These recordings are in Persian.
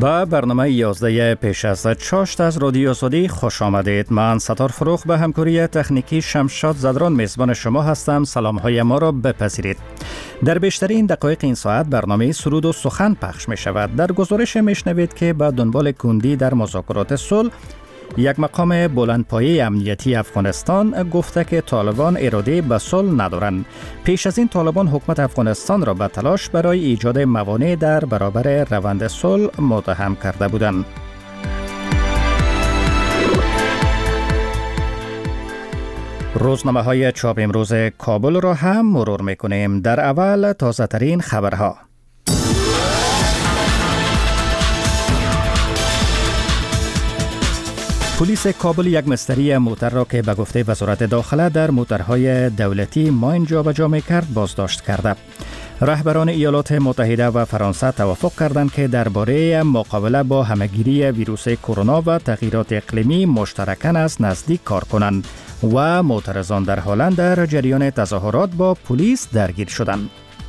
با برنامه 11 پیش از چاشت از رادیو سودی خوش آمدید. من ستار فروخ به همکاری تکنیکی شمشاد زدران میزبان شما هستم. سلام های ما را بپذیرید. در بیشترین دقایق این ساعت برنامه سرود و سخن پخش می شود. در گزارش می شنوید که با دنبال کندی در مذاکرات صلح، یک مقام بلندپایه امنیتی افغانستان گفته که طالبان اراده به صلح ندارند. پیش از این طالبان حکومت افغانستان را به تلاش برای ایجاد موانع در برابر روند صلح متهم کرده بودند. روزنامه‌های چاپ امروز کابل را هم مرور می‌کنیم. در اول تازه ترین خبرها. پلیس کابل یک مستری موتر را که به گفته وزارت داخله در موترهای دولتی ماین جابجا می‌کرد بازداشت کرده. رهبران ایالات متحده و فرانسه توافق کردند که درباره مقابله با همه‌گیری ویروس کرونا و تغییرات اقلیمی مشترکاً از نزدیک کار کنند و معترضان در هلند در جریان تظاهرات با پلیس درگیر شدند.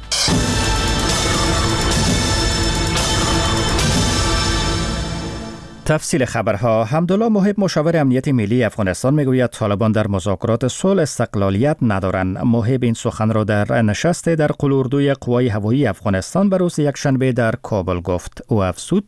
تفصیل خبرها. حمدالله محب مشاور امنیت ملی افغانستان میگوید طالبان در مذاکرات صلح استقلالیت ندارند. محب این سخن را در نشست در قلوردوی قوای هوایی افغانستان به روز یکشنبه در کابل گفت. او افزود: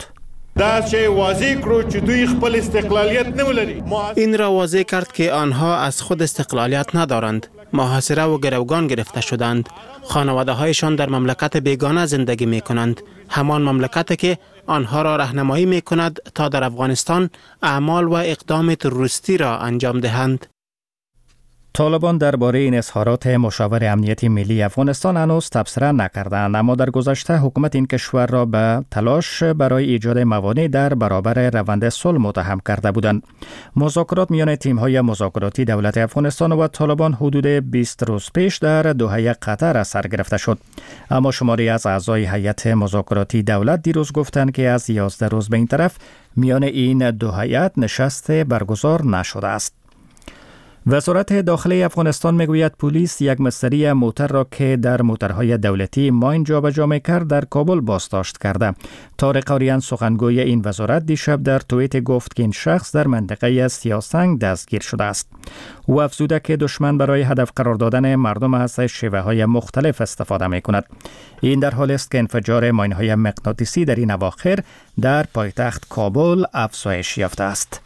این را واضح کرد که آنها از خود استقلالیت ندارند. محاصره و گروگان گرفته شدند. خانواده هایشان در مملکت بیگانه زندگی می کنند. همان مملکتی که آنها را راهنمایی می کند تا در افغانستان اعمال و اقدام تروریستی را انجام دهند. طالبان درباره این اظهارات مشاور امنیتی ملی افغانستان هنوز تبصره نکردند، اما در گذشته حکومت این کشور را به تلاش برای ایجاد موانع در برابر روند صلح متهم کرده بودند. مذاکرات میان تیم‌های مذاکراتی دولت افغانستان و طالبان حدود 20 روز پیش در دوحه قطر سر گرفته شد، اما شماری از اعضای هیئت مذاکراتی دولت دیروز گفتند که از 11 روز به این طرف میان این دو هیئت نشست برگزار نشده است. وزارت داخله افغانستان میگوید پلیس یک مستری موتر را که در موترهای دولتی ماین جابجا می‌کرد در کابل بازداشت کرده. طارق آریان سخنگوی این وزارت دیشب در توییت گفت که این شخص در منطقه سیاسنگ دستگیر شده است. او افزوده که دشمن برای هدف قرار دادن مردم از شیوه‌های مختلف استفاده می‌کند. این در حالی است که انفجار ماین‌های مغناطیسی در این اواخر در پایتخت کابل افزایش یافته است.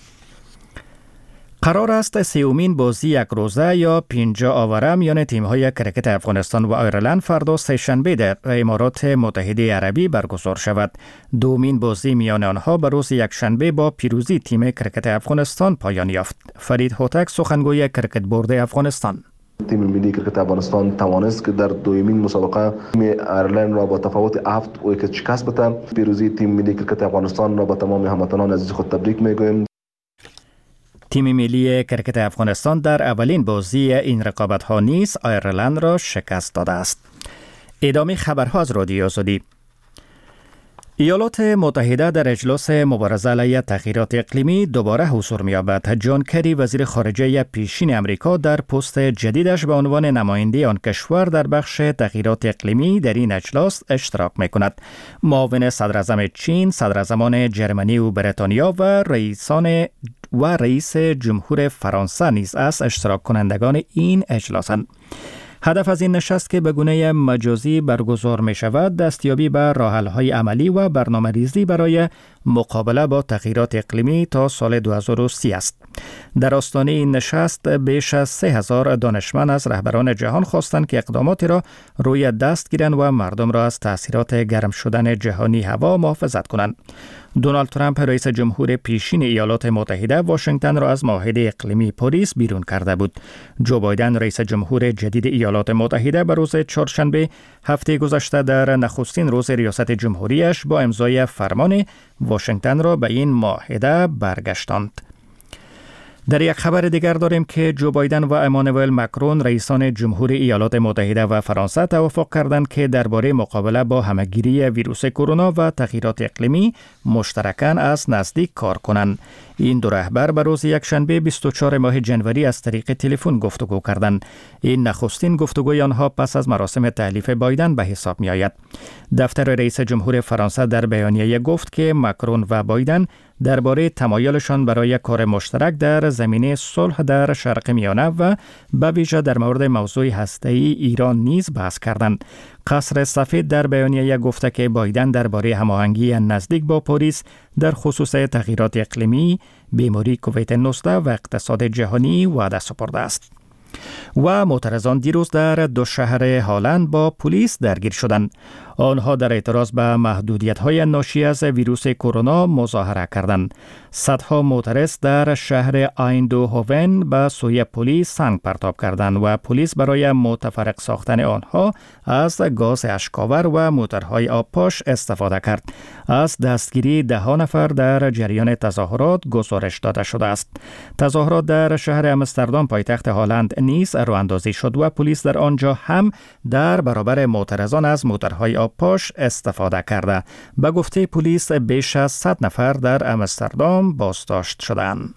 قرار است سومین بازی یک روزه یا 50 آوره میان تیم‌های کرکت افغانستان و آیرلند فردا سه‌شنبه در امارات متحده عربی برگزار شود. دومین بازی میان آنها به روز یکشنبه با پیروزی تیم کرکت افغانستان پایان یافت. فرید هوتک سخنگوی کرکت بورد افغانستان: تیم ملی کرکت افغانستان توانست که در دومین مسابقه تیم آیرلند را با تفاوت 7 ویکت شکست بده. پیروزی تیم ملی کرکت افغانستان را به تمام هموطنان عزیز خود تبریک میگویم. تیم ملی کرکت افغانستان در اولین بازی این رقابت‌ها نیز آیرلند را شکست داده است. ادامه خبرها از رادیو سودی. ایالات متحده در اجلاس مبارزه علیه تغییرات اقلیمی دوباره حضور می‌یابد. جان کری وزیر خارجه پیشین امریکا در پست جدیدش به عنوان نماینده آن کشور در بخش تغییرات اقلیمی در این اجلاس اشتراک می‌کند. معاون صدراعظم چین، صدراعظمان جرمنی و بریتانیا و رئیس جمهور فرانسه نیز از اشتراک کنندگان این اجلاسند. هدف از این نشست که به گونه مجازی برگزار می شود دستیابی به راه‌حل‌های عملی و برنامه‌ریزی برای مقابله با تغییرات اقلیمی تا سال 2030 است. در آستانه این نشست بیش از 3000 دانشمند از رهبران جهان خواستند که اقداماتی را روی دست گیرند و مردم را از تاثیرات گرم شدن جهانی هوا محافظت کنند. دونالد ترامپ رئیس جمهور پیشین ایالات متحده واشنگتن را از معاهده اقلیمی پاریس بیرون کرده بود. جو بایدن رئیس جمهور جدید ایالات متحده به روز چهارشنبه هفته گذشته در نخستین روز ریاست جمهوریش با امضای فرمان واشنگتن را به این معاهده برگشتاند. در یک خبر دیگر داریم که جو بایدن و امانوئل مکرون رئیسان جمهور ایالات متحده و فرانسه توافق کردند که درباره مقابله با همه‌گیری ویروس کرونا و تغییرات اقلیمی مشترکاً از نزدیک کار کنند. این دو رهبر به روز یکشنبه 24 ماه جنوری از طریق تلفن گفتگو کردند. این نخستین گفتگوی آنها پس از مراسم تحلیف بایدن به حساب می آید. دفتر رئیس جمهور فرانسه در بیانیه گفت که ماکرون و بایدن درباره تمایلشان برای کار مشترک در زمینه صلح در شرق میانه و به ویژه در مورد موضوع هسته‌ای ایران نیز بحث کردند. قصر سفید در بیانیه گفته که بایدن درباره هماهنگی نزدیک با پاریس در خصوص تغییرات اقلیمی، بیماری کووید 19 و اقتصاد جهانی وعده سپرده است. و معترضان دیروز در دو شهر هالند با پلیس درگیر شدند. آنها در اعتراض به محدودیت‌های ناشی از ویروس کرونا مظاهره کردند. صدها معترض در شهر آیندهوون به سوی پلیس سنگ پرتاب کردند و پلیس برای متفرق ساختن آنها از گاز اشک‌آور و موترهای آبپاش استفاده کرد. از دستگیری 10 نفر در جریان تظاهرات گزارش داده شده است. تظاهرات در شهر آمستردام پایتخت هالند نیز راه‌اندازی شد و پلیس در آنجا هم در برابر معترضان از موترهای آبپاش استفاده کرده. به گفته پلیس بیش از 100 نفر در آمستردام بازداشت شدند.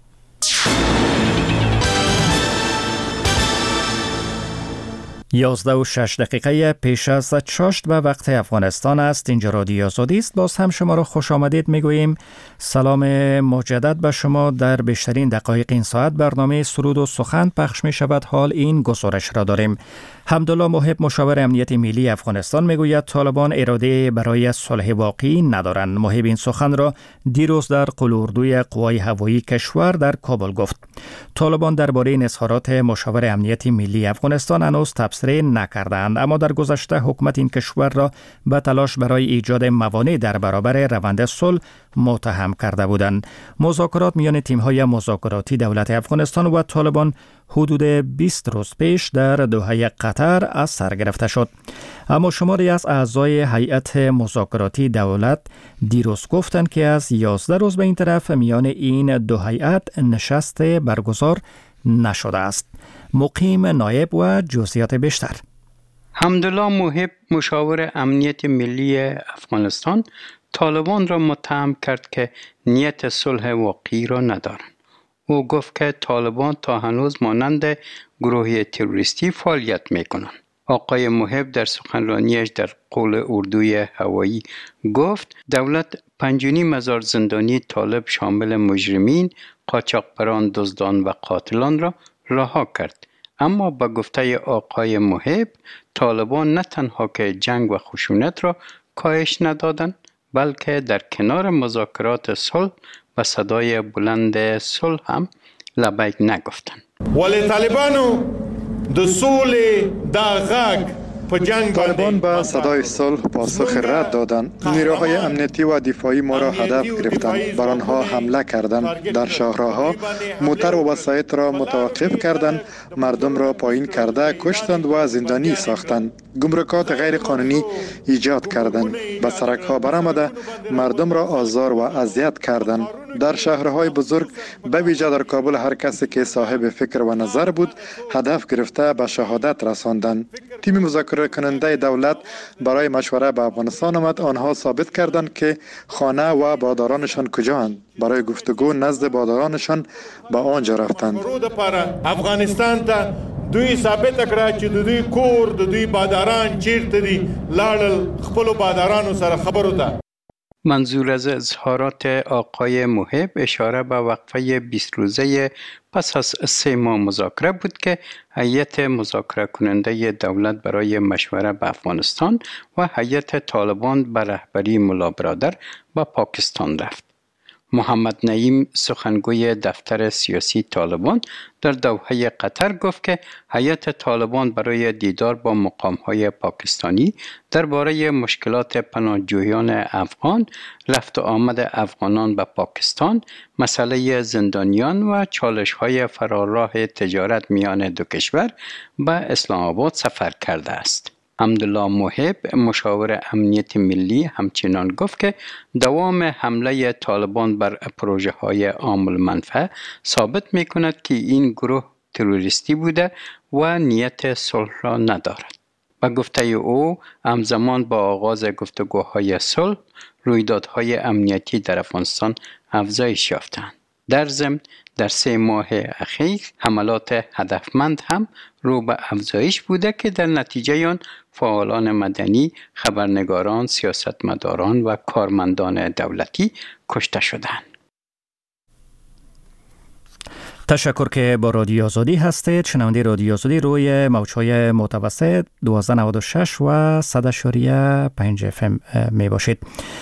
11:06 پیش از چاشت به وقت افغانستان است. اینجا رادیو آزادی است. باز هم شما را خوش آمدید میگوییم. سلام مجدد به شما. در بیشترین دقایق این ساعت برنامه سرود و سخن پخش می شود. حال این گزارش را داریم. حمدالله محب مشاور امنیت ملی افغانستان میگوید طالبان اراده برای صلح واقعی ندارند. محب این سخن را دیروز در قلوردوی قوای هوایی کشور در کابل گفت. طالبان درباره این اظهارات مشاور امنیت ملی افغانستان هنوز تبصره نکردند، اما در گذشته حکومت این کشور را به تلاش برای ایجاد موانع در برابر روند صلح متهم کرده بودند. مذاکرات میان تیم‌های مذاکراتی دولت افغانستان و طالبان حدود 20 روز پیش در دوحه قطر از سر گرفته شد. اما شماری از اعضای هیئت مذاکراتی دولت دیروز گفتند که از 11 روز به این طرف میان این دو هیئت نشست برگزار نشده است. مقیم نایب و جزئیات بیشتر. حمدالله محب مشاور امنیت ملی افغانستان طالبان را متهم کرد که نیت صلح واقعی را ندارند. او گفت که طالبان تا هنوز مانند گروه تروریستی فعالیت می‌کنند. آقای محب در سخنرانیش در قول اردوی هوایی گفت دولت 5,500 زندانی طالب شامل مجرمین، قاچاقبران، دزدان و قاتلان را رها کرد. اما با گفته آقای محب طالبان نه تنها که جنگ و خشونت را کاهش ندادند، بلکه در کنار مذاکرات صلح و صدای بلند صلح هم لبیک نگفتند. ولی طالبانو د سولې دا غږ په جنگ طالبان به صدای صلح پاسخ رد دادند. نیروهای امنیتی و دفاعی ما را هدف گرفتند. بر آنها حمله کردند. در شاهراه‌ها موتر و وسایط را متوقف کردند. مردم را پایین کرده کشتند و زندانی ساختند. گمرکات غیر قانونی ایجاد کردند. به سرک‌ها برآمده مردم را آزار و اذیت کردند. در شهرهای بزرگ به ویژه در کابل هر کسی که صاحب فکر و نظر بود هدف گرفته به شهادت رساندند. تیم مذاکره کننده دولت برای مشوره به افغانستان آمد. آنها ثابت کردند که خانه و بادارانشان کجااند. برای گفتگو نزد بادارانشان به آنجا رفتند. افغانستان ته دوی ثابت کړه چې د دوی کور د دوی باداران چیرته دي، لاړل خپل بادارانو سره خبرو ته. منظور از اظهارات آقای محب اشاره به وقفه 20 روزه پس از 3 ماه مذاکره بود که هیئت مذاکره کننده دولت برای مشوره به افغانستان و هیئت طالبان به رهبری ملا برادر به پاکستان رفت. محمد نعیم سخنگوی دفتر سیاسی طالبان در دوحه قطر گفت که هیئت طالبان برای دیدار با مقام‌های پاکستانی درباره مشکلات پناهجویان افغان، رفت و آمد افغانان به پاکستان، مسئله زندانیان و چالش‌های فراراه تجارت میان دو کشور به اسلام آباد سفر کرده است. حمدالله محب مشاور امنیت ملی همچنان گفت که دوام حمله طالبان بر پروژه های عام المنفعه ثابت می کند که این گروه تروریستی بوده و نیت صلح را ندارد. با گفته او همزمان با آغاز گفتگوهای صلح رویدادهای امنیتی در افغانستان افزایش یافتند. در ضمن در 3 ماه اخیر حملات هدفمند هم رو به افزایش بوده که در نتیجه آن فعالان مدنی، خبرنگاران، سیاستمداران و کارمندان دولتی کشته شدند. تشکر که با رادیو آزادی هستید. شنونده رادیو آزادی روی موج‌های متوسط 1296 و 100.5 FM می باشید.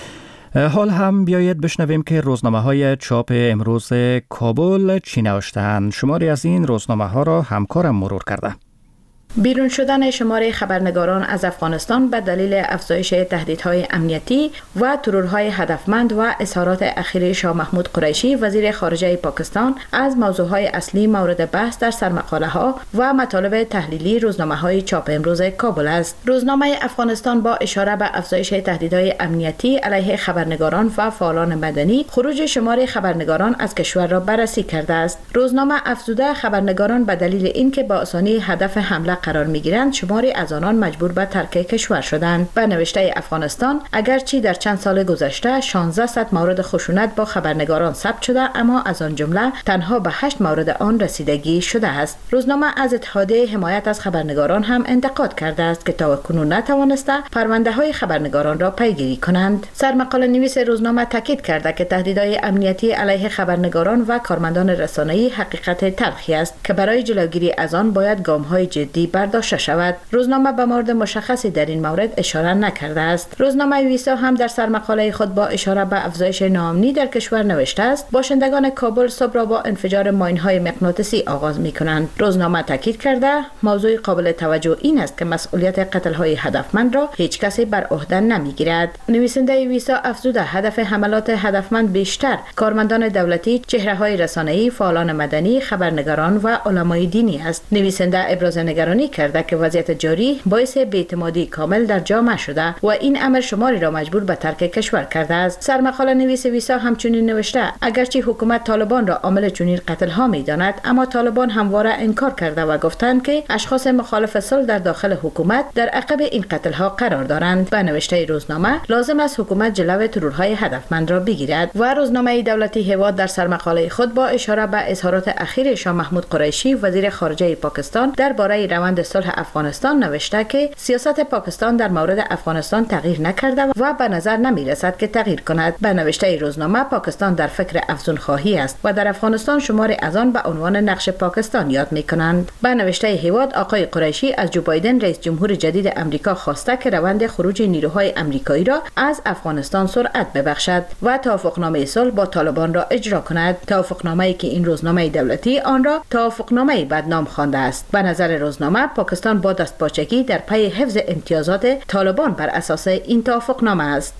حال هم بیایید بشنویم که روزنامه‌های چاپ امروز کابل چی نوشته‌اند. شماری از این روزنامه‌ها را همکارم مرور کرده. بیرون شدن شمار خبرنگاران از افغانستان به دلیل افزایش تهدیدهای امنیتی و ترورهای هدفمند و اظهارات اخیر شاه محمود قریشی وزیر خارجه پاکستان از موضوعهای اصلی مورد بحث در سرمقاله‌ها و مطالب تحلیلی روزنامه‌های چاپ امروز کابل است. روزنامه افغانستان با اشاره به افزایش تهدیدهای امنیتی علیه خبرنگاران و فعالان مدنی خروج شمار خبرنگاران از کشور را بررسی کرده است. روزنامه افزوده خبرنگاران به دلیل اینکه با آسانی هدف حمله قرار می‌گیرند شماری از آنان مجبور به ترک کشور شدند. به نوشته افغانستان اگرچه در چند سال گذشته 1600 مورد خشونت با خبرنگاران ثبت شده اما از آن جمله تنها به 8 مورد آن رسیدگی شده است. روزنامه از اتحادیه حمایت از خبرنگاران هم انتقاد کرده است که تاکنون نتوانسته پرونده‌های خبرنگاران را پیگیری کنند. سرمقاله نویس روزنامه تاکید کرده که تهدیدهای امنیتی علیه خبرنگاران و کارمندان رسانه‌ای حقیقت تلخی است که برای جلوگیری از آن باید گام‌های جدی برداشته شود. روزنامه به مورد مشخصی در این مورد اشاره نکرده است. روزنامه ویسا هم در سرمقاله خود با اشاره به افزایش ناامنی در کشور نوشته است باشندگان کابل صبح را با انفجار ماین‌های مغناطیسی آغاز می‌کنند. روزنامه تاکید کرده موضوع قابل توجه این است که مسئولیت قتل‌های هدفمند را هیچ کسی بر عهده نمی‌گیرد. نویسنده ویسا افزوده هدف حملات هدفمند بیشتر کارمندان دولتی، چهره‌های رسانه‌ای، فعالان مدنی، خبرنگاران و علمای دینی است. نویسنده ابراز نگرانی کرده که وضعیت جاری باعث بی‌اعتمادی کامل در جامعه شده و این امر شماری را مجبور به ترک کشور کرده است. سرمقاله نویس ویسا همچنین نوشته اگرچه حکومت طالبان را عامل چنین قتل‌ها می‌داند اما طالبان همواره انکار کرده و گفتند که اشخاص مخالف صلح در داخل حکومت در عقب این قتل‌ها قرار دارند. به نوشته روزنامه لازم است حکومت جلوی ترورهای هدفمند را بگیرد و روزنامه دولتی هواد در سرمقاله خود با اشاره به اظهارات اخیر شاه محمود قریشی وزیر خارجه پاکستان درباره روند صلح افغانستان نوشته که سیاست پاکستان در مورد افغانستان تغییر نکرده و به نظر نمی رسد که تغییر کند. به نوشته روزنامه پاکستان در فکر افزون خواهی است و در افغانستان شماری از آن به عنوان نقش پاکستان یاد می کنند. به نوشته هواد آقای قریشی از جو بایدن رئیس جمهور جدید امریکا خواسته که روند خروج نیروهای امریکایی را از افغانستان سرعت ببخشد و توافقنامه صلح با طالبان را اجرا کند. توافقنامه‌ای که این روزنامه دولتی آن را توافقنامه بدنام خوانده است. به نظر روزنامه پاکستان با دستپاچگی در پی حفظ امتیازات طالبان بر اساس این توافقنامه است.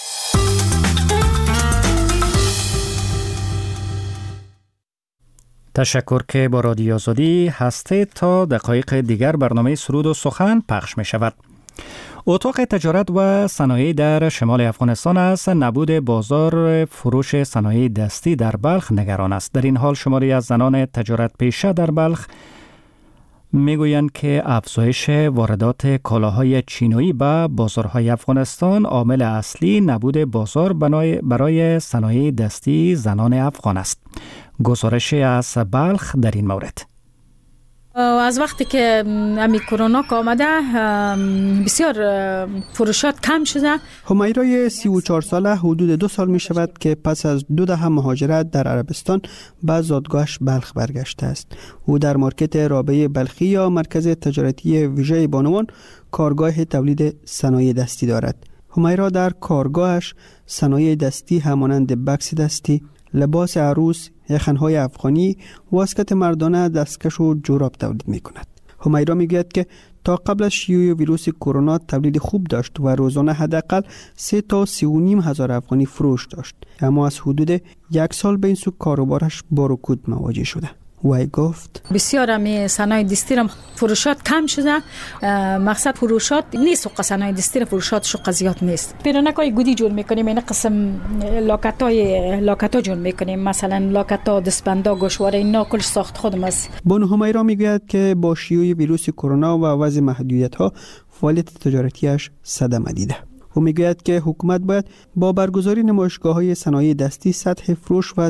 تشکر که با رادیو آزادی هستید. تا دقایق دیگر برنامه سرود و سخن پخش می شود. اتاق تجارت و صنایع در شمال افغانستان است نبود بازار فروش صنایع دستی در بلخ نگران است. در این حال شماری از زنان تجارت پیشه در بلخ میگویند که افزایش واردات کالاهای چینی به بازارهای افغانستان عامل اصلی نبود بازار برای صنایع دستی زنان افغان است. گزارش از بلخ در این مورد. از وقتی که امی کرونا آمده بسیار فروشات کم شده. همیرای 34 ساله حدود 2 سال می شود که پس از 2 دهه مهاجرت در عربستان به زادگاهش بلخ برگشته است. او در مارکت رابعه بلخی یا مرکز تجارتی ویژه بانوان کارگاه تولید صنایع دستی دارد. همیرا در کارگاهش صنایع دستی همانند بکس دستی، لباس عروس، یخن‌های افغانی، واسکت مردانه، دستکش و جوراب تولید می‌کند. همیرا میگوید که تا قبل از شیوع ویروس کرونا تولید خوب داشت و روزانه حداقل 3 تا 3.5 هزار افغانی فروش داشت، اما از حدود 1 سال به این سو کاروبارش با رکود مواجه شده. وی گفت بسیار همی صنایع دستی را فروشات کم شده. مقصد فروشات نیست و صنایع دستی را فروشاتش زیاد نیست. پیرانکای گودی جور میکنیم، این قسم لاکتا جور میکنیم، مثلا لاکتا، دستبندا، گوشواره، اینا کلش ساخت خودم است. بانو همیرا میگوید که با شیوع ویروس کرونا و وضع محدودیت ها فعالیت تجارتیش صدمه دیده. او میگوید که حکومت باید با برگزاری نمایشگاه‌های صنایع دستی سطح فروش و